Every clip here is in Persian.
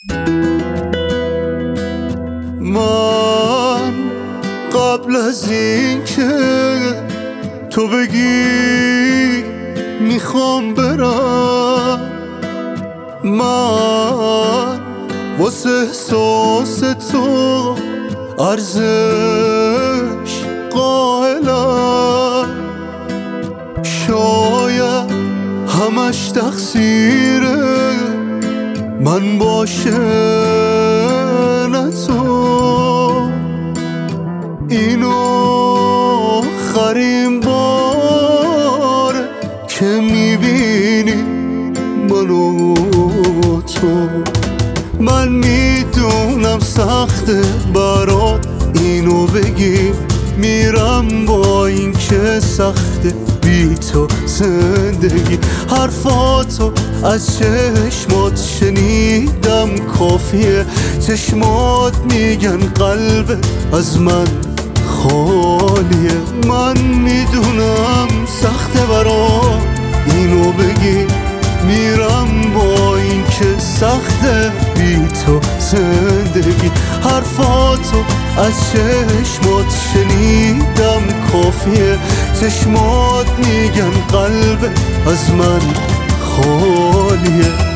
من قبل از این که تو بگی میخوام برم، من واسه احساس تو ارزش قائلم. شاید همش تقصیره من باشه نه تو. اینو آخرین بار که میبینی منو تو. من میدونم سخته برات اینو بگی، میرم با این که سخته بی تو زندگی. حرفاتو از چشمات شنیدم کافیه، چشمات میگن قلب از من خالیه. من میدونم سخته برام اینو بگی، میرم با این که سخته بی تو زندگی. حرفاتو از چشمات شنیدم کافیه، چشمات میگن قلب از من خالیه.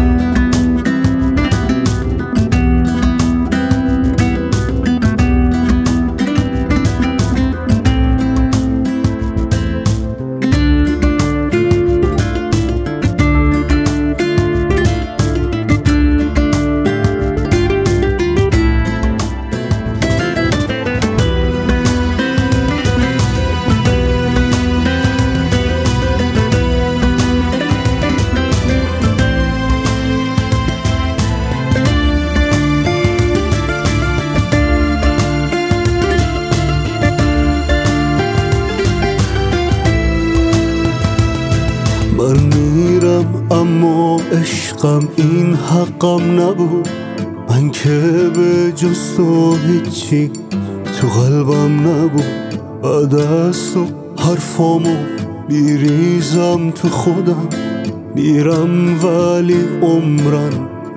من میرم اما عشقم این حقم نبود، من که به جز تو هیچی تو قلبم نبود. بعد از تو حرفامو میریزم تو خودم، میرم ولی عمرن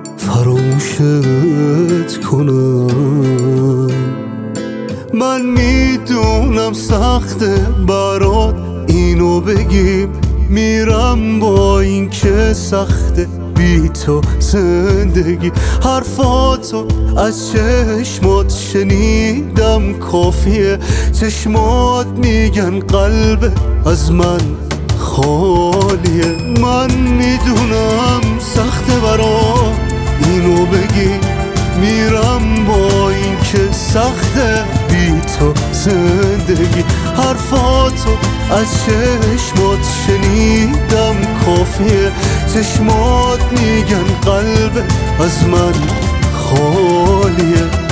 فراموشت کنم. من میدونم سخته برات اینو بگیم، میرم با این که سخته بی تو زندگی. حرفاتو از چشمات شنیدم کافیه، چشمات میگن قلب از من خالیه. من میدونم سخته برام اینو بگی، میرم با این که سخته بی تو زندگی. حرفاتو از چشمات شنیدم کافیه، چشمات میگن قلب از من خالیه.